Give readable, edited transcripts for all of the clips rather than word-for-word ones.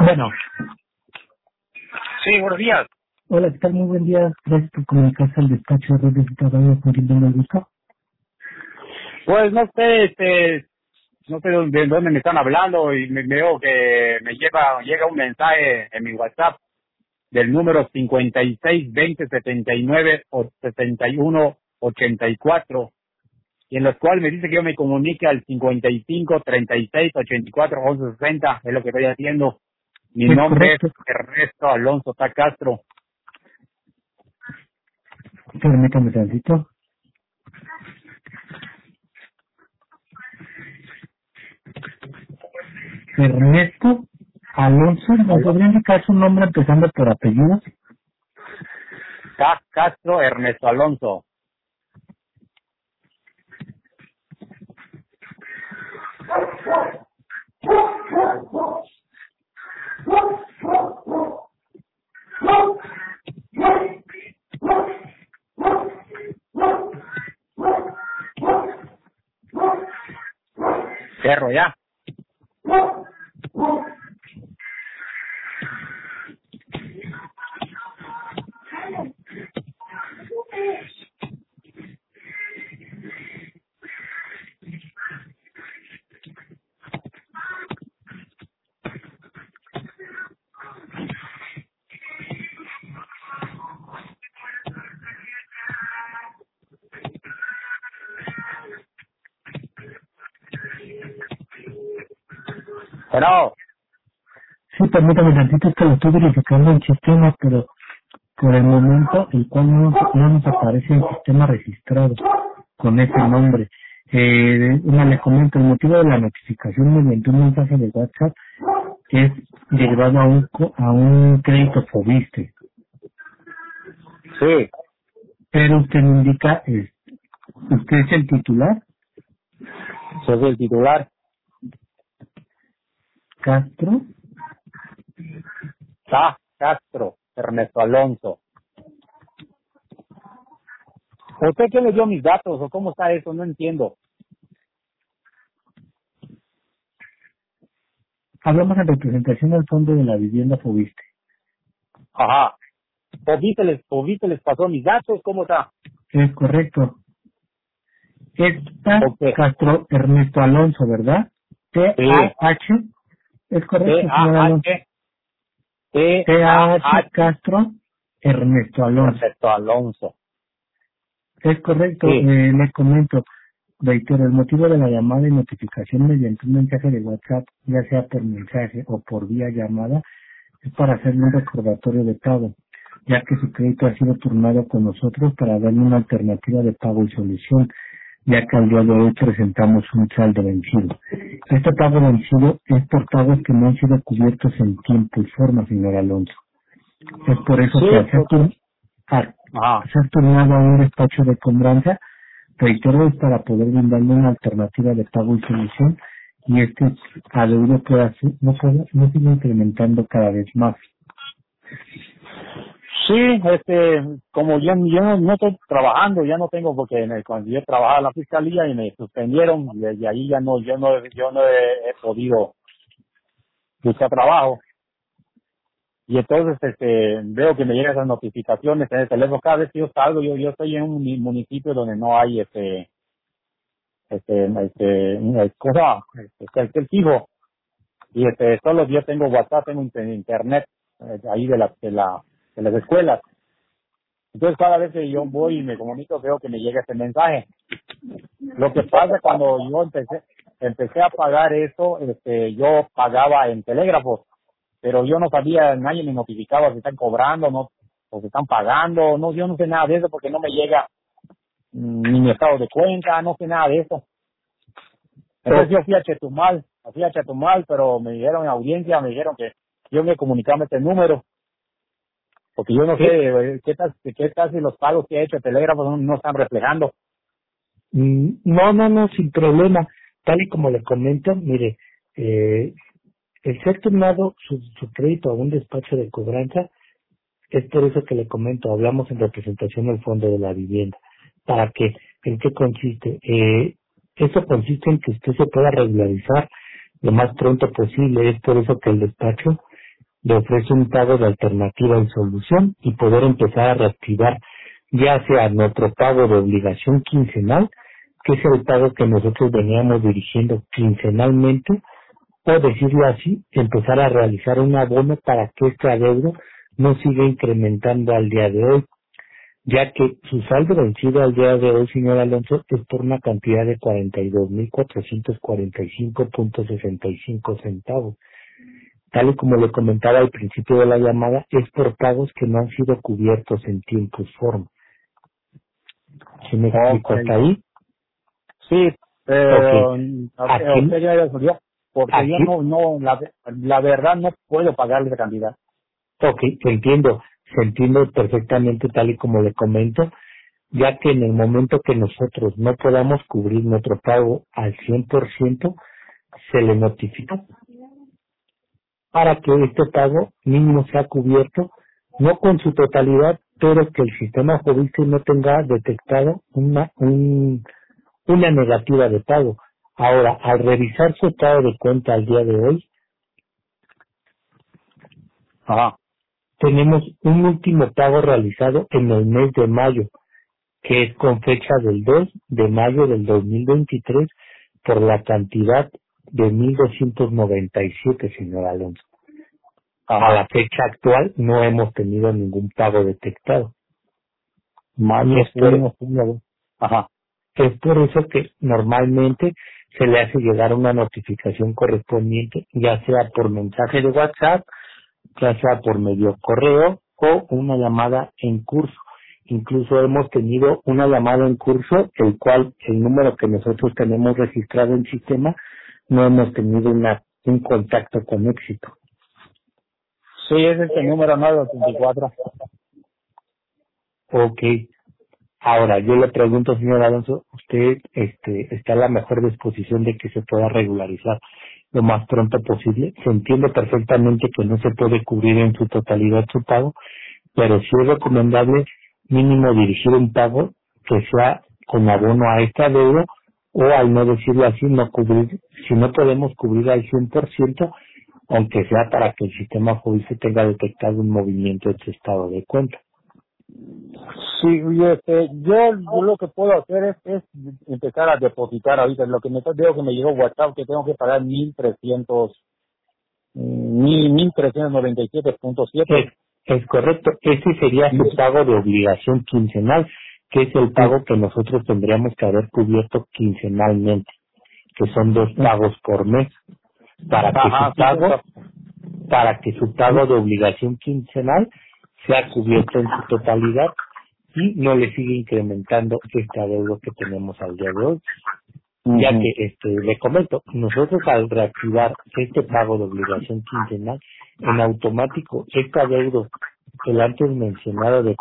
Bueno, Sí, buenos días. hola, ¿qué tal? Muy buen día. Gracias por comunicarse al despacho de redes de trabajo con quien tengo el gusto. Pues no sé, no sé de dónde me están hablando y me veo que llega un mensaje en mi WhatsApp del número 5620797184 y en los cuales me dice que yo me comunique al 5536841160, es lo que estoy haciendo. Mi Es nombre es correcto. Ernesto Alonso Tacastro. Permítame tantito. Ernesto Alonso, ¿me podría indicar su nombre empezando por apellido? Castro Ernesto Alonso. Cerro ya. Pero, Sí, permítame tantito, es que lo estoy verificando en sistema, pero por el momento el cual no nos aparece en sistema registrado con ese nombre. Le comento, el motivo de la notificación mediante un mensaje de WhatsApp es derivado a un crédito Fobiste, sí, pero usted me indica, usted es el titular, soy el titular. Castro. Castro Ernesto Alonso. ¿Usted qué le dio mis datos o cómo está eso? No entiendo. Hablamos en representación del Fondo de la Vivienda Fobiste. Ajá. Povite les pasó mis datos, ¿cómo está? Es correcto. Está Ok. Castro Ernesto Alonso, ¿verdad? Sí. T-A-H. Es correcto, señor Alonso. T-A-H. T-A-H T-A-H. Castro Ernesto Alonso. Ernesto Alonso. Es correcto, Sí. le comento. Reitero, el motivo de la llamada y notificación mediante un mensaje de WhatsApp, ya sea por mensaje o por vía llamada, es para hacerle un recordatorio de pago, ya que su crédito ha sido turnado con nosotros para darle una alternativa de pago y solución, ya que al día de hoy presentamos un saldo vencido. Este pago vencido es por pagos que no han sido cubiertos en tiempo y forma, señor Alonso. Es por eso que Sí, pues. al Ajá. ser turnado a un despacho de cobranza, reitero, es para poder brindarle una alternativa de pago y solución y este adeudo no siga incrementando cada vez más. Sí, como yo no estoy trabajando, ya no tengo porque cuando yo trabajaba en la fiscalía y me suspendieron y desde ahí ya no, yo no he podido buscar trabajo. Y entonces veo que me llegan esas notificaciones en el teléfono cada vez que yo salgo. Yo estoy en un municipio donde no hay cosa, el fijo, y solo yo tengo WhatsApp, tengo internet ahí de las escuelas. Entonces cada vez que yo voy y me comunico veo que me llega ese mensaje. Lo que pasa cuando yo empecé a pagar eso, yo pagaba en telégrafos, pero yo no sabía, nadie me notificaba si están cobrando, no, o si están pagando, no, yo no sé nada de eso porque no me llega ni mi estado de cuenta, no sé nada de eso. Entonces yo fui a Chetumal, pero me dijeron en audiencia, me dijeron que yo me comunicaba este número, porque yo no sé qué tal si los pagos que he hecho de telégrafo no están reflejando. No, sin problema. Tal y como le comento, mire, el ser turnado su crédito a un despacho de cobranza, es por eso que le comento, hablamos en representación del Fondo de la Vivienda. ¿Para qué? ¿En qué consiste? Eso consiste en que usted se pueda regularizar lo más pronto posible. Es por eso que el despacho le ofrece un pago de alternativa y solución y poder empezar a reactivar ya sea nuestro pago de obligación quincenal, que es el pago que nosotros veníamos dirigiendo quincenalmente, o decirlo así, empezar a realizar un abono para que este adeudo no siga incrementando al día de hoy, ya que su saldo vencido al día de hoy, señor Alonso, es por una cantidad de 42,445.65 centavos. Tal y como le comentaba al principio de la llamada, es por pagos que no han sido cubiertos en tiempo y forma. ¿Sí me explico hasta ahí? Sí, pero Okay. usted ya resolvió, porque yo Aquí, la verdad no puedo pagarle esa cantidad. ok, se entiende perfectamente tal y como le comento, ya que en el momento que nosotros no podamos cubrir nuestro pago al 100%, se le notifica para que este pago mínimo sea cubierto, no con su totalidad, pero que el sistema Fobiste no tenga detectado una negativa de pago. Ahora, al revisar su estado de cuenta al día de hoy, Ajá. tenemos un último pago realizado en el mes de mayo, que es con fecha del 2 de mayo del 2023, por la cantidad de 1,297, señor Alonso. A la fecha actual no hemos tenido ningún pago detectado. Mayo, junio, julio. Ajá. Es por eso que normalmente se le hace llegar una notificación correspondiente, ya sea por mensaje de WhatsApp, ya sea por medio correo o una llamada en curso. Incluso hemos tenido una llamada en curso, el cual el número que nosotros tenemos registrado en sistema, no hemos tenido un contacto con éxito. Sí, es este número 984. Ok. Ahora, yo le pregunto, señor Alonso, ¿usted está en la mejor disposición de que se pueda regularizar lo más pronto posible? Se entiende perfectamente que no se puede cubrir en su totalidad su pago, pero sí es recomendable mínimo dirigir un pago que sea con abono a esta deuda, o al no decirlo así, no cubrir, si no podemos cubrir al 100%, aunque sea para que el sistema judicial tenga detectado un movimiento de su estado de cuenta. Sí, y yo lo que puedo hacer es empezar a depositar ahorita. Lo que veo que me llegó WhatsApp que tengo que pagar 1,397.7. Es correcto, ese sería su pago de obligación quincenal, que es el pago que nosotros tendríamos que haber cubierto quincenalmente, que son 2 pagos por mes, para que Ajá, su pago de obligación quincenal sea cubierto en su totalidad y no le sigue incrementando este adeudo que tenemos al día de hoy. Ya que le comento, nosotros al reactivar este pago de obligación quincenal, en automático este adeudo, el antes mencionado de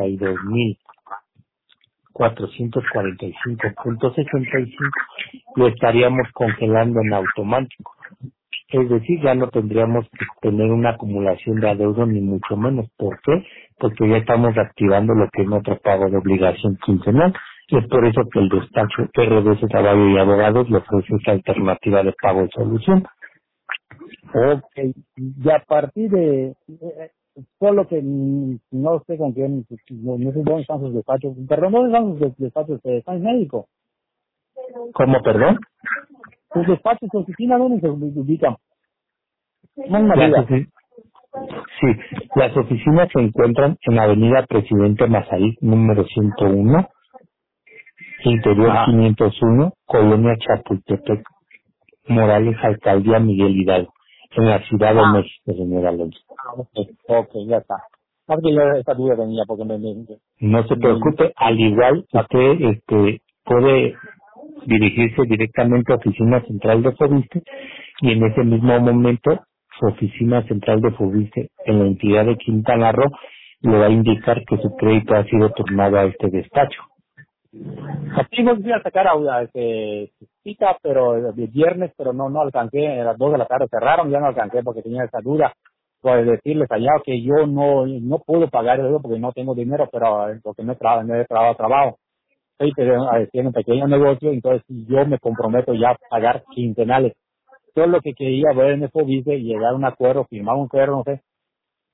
42,445.65, lo estaríamos congelando en automático. Es decir, ya no tendríamos que tener una acumulación de adeudo ni mucho menos. ¿Por qué? Porque ya estamos reactivando lo que es nuestro pago de obligación quincenal. Y es por eso que el despacho RDC Caballo y Abogados le ofrece esta alternativa de pago de solución. Ok, y a partir de solo que no sé con quién, no sé dónde están sus despachos, perdón, ¿dónde están sus despachos? ¿Están en médico? ¿Cómo, perdón? ¿Sus despachos, su oficina, dónde se ubican? No me Las, ayuda. ofi- sí, las oficinas se encuentran en la avenida Presidente Mazarik, número 101, interior 501, Colonia Chapultepec, Morales, Alcaldía Miguel Hidalgo, en la Ciudad de México, señor Alonso. Ok, ya está. Porque yo esta duda tenía, porque No se preocupe, al igual usted puede dirigirse directamente a oficina central de Fobiste, y en ese mismo momento su oficina central de Fobiste en la entidad de Quintana Roo le va a indicar que su crédito ha sido turnado a este despacho. Aquí me fui a sacar a cita, pero el viernes, pero no alcancé, a las 2 de la tarde cerraron, ya no alcancé porque tenía esa duda. Pues decirles allá que yo no puedo pagar eso porque no tengo dinero, pero porque no he trabajo. Estoy haciendo un pequeño negocio, entonces yo me comprometo ya a pagar quincenales. Yo lo que quería ver en eso, dice, llegar a un acuerdo, firmar un acuerdo, no sé,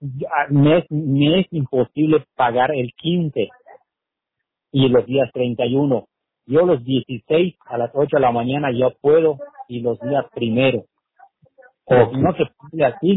me es imposible pagar el 15 y los días 31. Yo los 16 a las 8 de la mañana yo puedo y los días primero. O si no se puede así,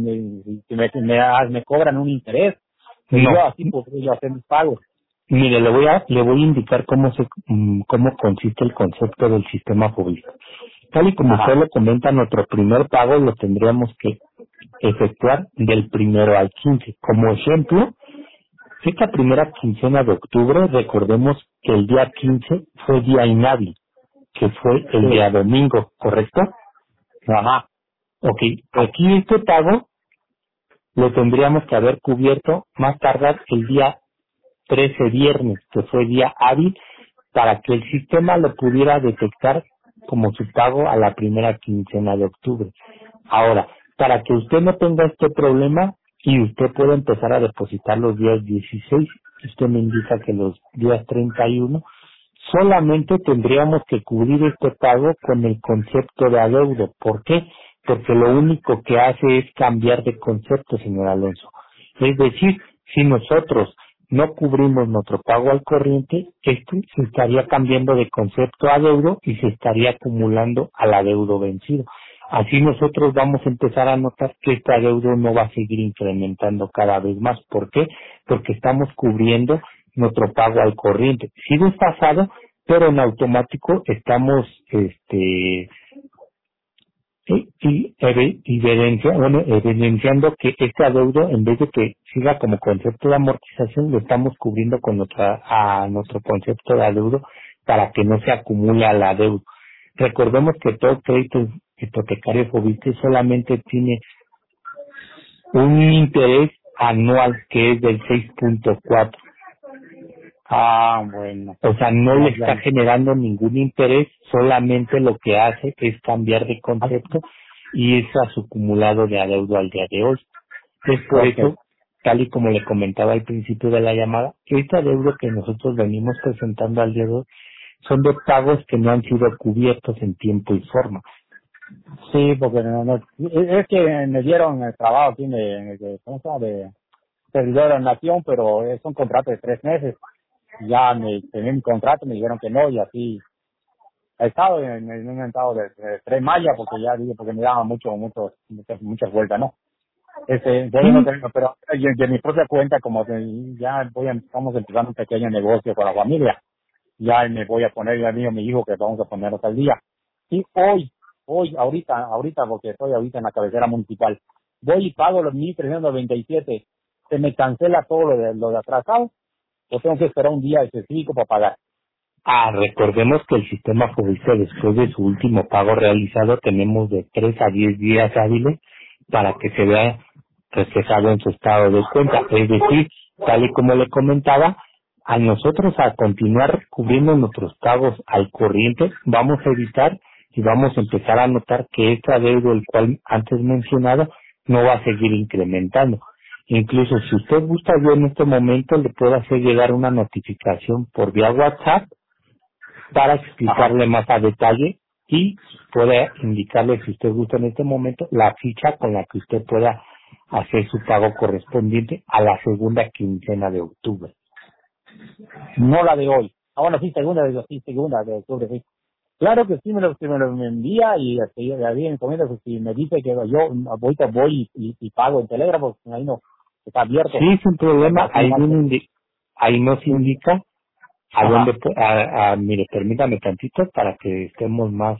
me cobran un interés. No. Yo así podría hacer mis pagos. Mire, le voy a indicar cómo consiste el concepto del sistema FOBISTA. Tal y como usted lo comenta, nuestro primer pago lo tendríamos que efectuar del 1 al 15. Como ejemplo, esta primera quincena de octubre, recordemos que el día 15 fue día inhábil, que fue el día domingo, ¿correcto? Ajá. Ok, aquí este pago lo tendríamos que haber cubierto más tardar el día 13 viernes, que fue día hábil, para que el sistema lo pudiera detectar como su pago a la primera quincena de octubre. Ahora, para que usted no tenga este problema y usted pueda empezar a depositar los días 16, usted me indica que los días 31, solamente tendríamos que cubrir este pago con el concepto de adeudo. ¿Por qué? Porque lo único que hace es cambiar de concepto, señor Alonso. Es decir, si nosotros no cubrimos nuestro pago al corriente, esto se estaría cambiando de concepto a adeudo y se estaría acumulando al adeudo vencido. Así nosotros vamos a empezar a notar que este adeudo no va a seguir incrementando cada vez más. ¿Por qué? Porque estamos cubriendo nuestro pago al corriente. Sí desfasado, pero en automático estamos evidenciando que este adeudo, en vez de que siga como concepto de amortización, lo estamos cubriendo con nuestro concepto de adeudo para que no se acumule al adeudo. Recordemos que todo crédito hipotecario FOBISTA solamente tiene un interés anual que es del 6.4. Bueno. O sea, no le está generando ningún interés, solamente lo que hace es cambiar de concepto y es a su acumulado de adeudo al día de hoy. Es por eso, tal y como le comentaba al principio de la llamada, este adeudo que nosotros venimos presentando al día de hoy son de pagos que no han sido cubiertos en tiempo y forma. Sí, porque es que me dieron el trabajo aquí de servidor de la nación, pero es un contrato de 3 meses. Ya tenía mi contrato, me dijeron que no, y así he estado en un estado de 3 mallas, porque me daban muchas vueltas, ¿no? Yo no tengo, pero de mi propia cuenta, como que ya estamos empezando un pequeño negocio con la familia, ya me voy a poner, ya digo a mi hijo que vamos a ponernos al día. Y ahorita, porque estoy ahorita en la cabecera municipal, voy y pago los 1,397, se me cancela todo lo de atrasado, o tengo que esperar un día específico para pagar. Recordemos que el sistema FOBISTA, después de su último pago realizado, tenemos de 3 a 10 días hábiles para que se vea reflejado en su estado de cuenta. Es decir, tal y como le comentaba, a nosotros a continuar cubriendo nuestros pagos al corriente, vamos a evitar y vamos a empezar a notar que este adeudo, el cual antes mencionado, no va a seguir incrementando. Incluso si usted gusta, yo en este momento le puedo hacer llegar una notificación por vía WhatsApp para explicarle más a detalle y puede indicarle, si usted gusta en este momento, la ficha con la que usted pueda hacer su pago correspondiente a la segunda quincena de octubre. No la de hoy. Bueno, sí, segunda de octubre, sí. Claro que sí, me lo envía y ahí en encomienda, pues, si me dice que yo ahorita voy y pago en telégrafo, ahí no, está abierto. Sí, sin problema, ahí nos indica a dónde, mire, permítame tantito para que estemos más.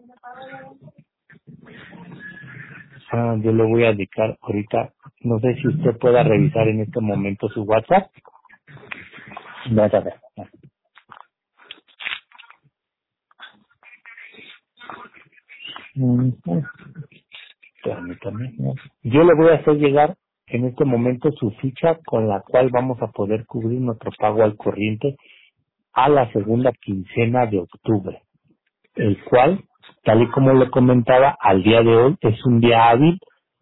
Yo le voy a indicar ahorita, no sé si usted pueda revisar en este momento su WhatsApp. Permítame. Yo le voy a hacer llegar en este momento su ficha con la cual vamos a poder cubrir nuestro pago al corriente a la segunda quincena de octubre, el cual, tal y como le comentaba, al día de hoy es un día hábil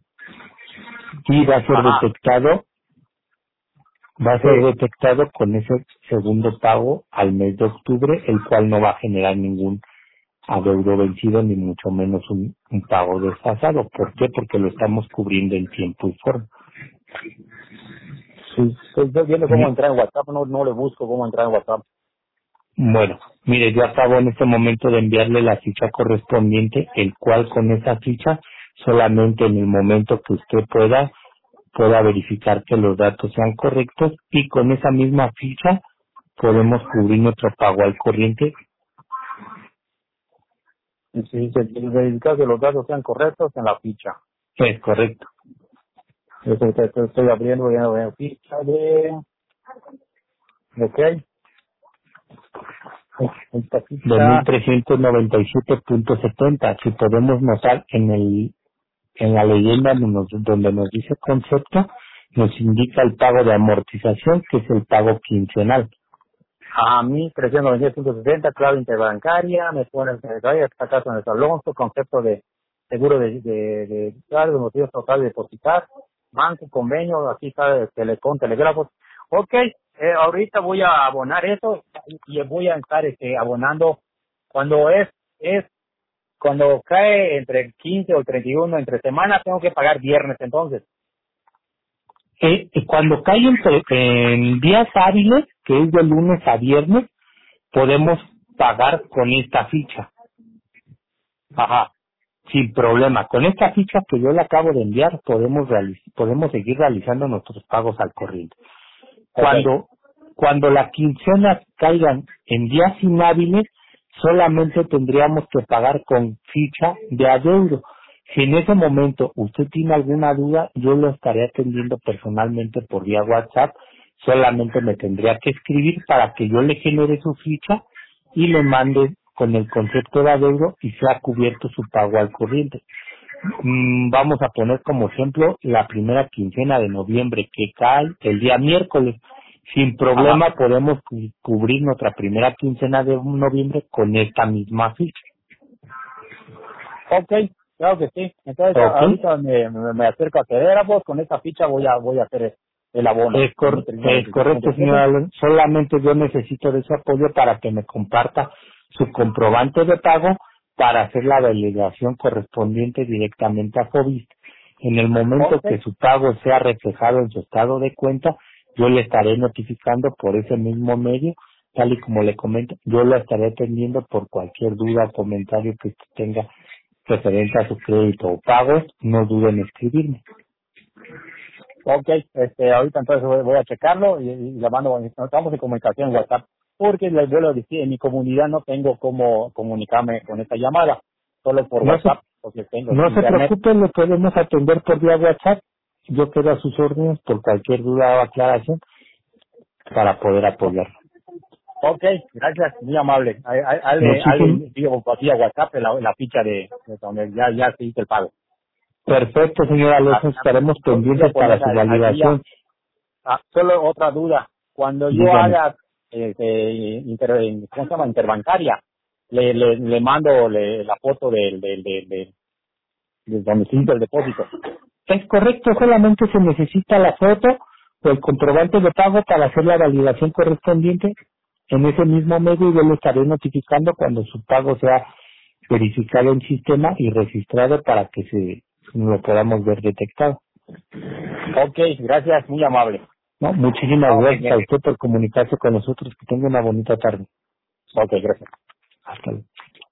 y va a ser detectado con ese segundo pago al mes de octubre, el cual no va a generar ningún adeudo vencido ni mucho menos un pago desfasado. ¿Por qué? Porque lo estamos cubriendo en tiempo y forma. Sí, estoy viendo cómo entrar en WhatsApp, no le busco cómo entrar en WhatsApp. Bueno, mire, yo acabo en este momento de enviarle la ficha correspondiente, el cual con esa ficha, solamente en el momento que usted pueda verificar que los datos sean correctos y con esa misma ficha podemos cubrir nuestro pago al corriente. Sí, verificar que los datos sean correctos en la ficha. Es correcto. Estoy abriendo ya ficha de... ¿Ok? Esta De ficha... 1397.70. Si podemos notar en la leyenda donde nos dice concepto, nos indica el pago de amortización, que es el pago quincenal. A mí, 397.60, clave interbancaria, me pone esta casa en el salón, su concepto de seguro de claro, motivos total de depositar, banco, convenio, aquí está Telecom, telégrafos. Ok, ahorita voy a abonar eso y voy a estar abonando cuando cuando cae entre el 15 o el 31, entre semana, tengo que pagar viernes entonces. Cuando cae en días hábiles, que es de lunes a viernes, podemos pagar con esta ficha. Ajá. Sin problema. Con esta ficha que yo le acabo de enviar, podemos seguir realizando nuestros pagos al corriente. Okay. Cuando las quincenas caigan en días inhábiles, solamente tendríamos que pagar con ficha de adeudo. Si en ese momento usted tiene alguna duda, yo lo estaré atendiendo personalmente por vía WhatsApp. Solamente me tendría que escribir para que yo le genere su ficha y le mande con el concepto de adeudo y sea cubierto su pago al corriente. Vamos a poner como ejemplo la primera quincena de noviembre que cae el día miércoles. Sin problema. Ajá. Podemos cubrir nuestra primera quincena de noviembre con esta misma ficha. Ok, claro que sí. Entonces ahorita me acerco a Telégrafos, con esta ficha voy a hacer el abono. Es correcto, señora. Solamente yo necesito de su apoyo para que me comparta su comprobante de pago para hacer la validación correspondiente directamente a FOBIST. En el momento que su pago sea reflejado en su estado de cuenta, yo le estaré notificando por ese mismo medio, tal y como le comento, yo le estaré atendiendo por cualquier duda o comentario que usted tenga referente a su crédito o pagos, no duden en escribirme. Ok, ahorita entonces voy a checarlo y la mando, estamos en comunicación en WhatsApp, porque les vuelvo a decir, en mi comunidad no tengo cómo comunicarme con esta llamada, solo por WhatsApp, porque tengo no internet. se preocupen, lo podemos atender por vía WhatsApp, yo quedo a sus órdenes por cualquier duda o aclaración para poder apoyarlo. Ok, gracias, muy amable. Digo, vía WhatsApp la ficha de donde ya se hizo el pago. Perfecto, señora, los estaremos pendientes para su validación. Solo otra duda, cuando yo haga ¿cómo se llama? Interbancaria, le mando la foto del donde se hizo el depósito. Es correcto, solamente se necesita la foto o el comprobante de pago para hacer la validación correspondiente en ese mismo medio y yo le estaré notificando cuando su pago sea verificado en sistema y registrado para que lo podamos ver detectado. Ok, gracias, muy amable. No, muchísimas gracias a usted por comunicarse con nosotros. Que tenga una bonita tarde. Ok, gracias. Hasta luego.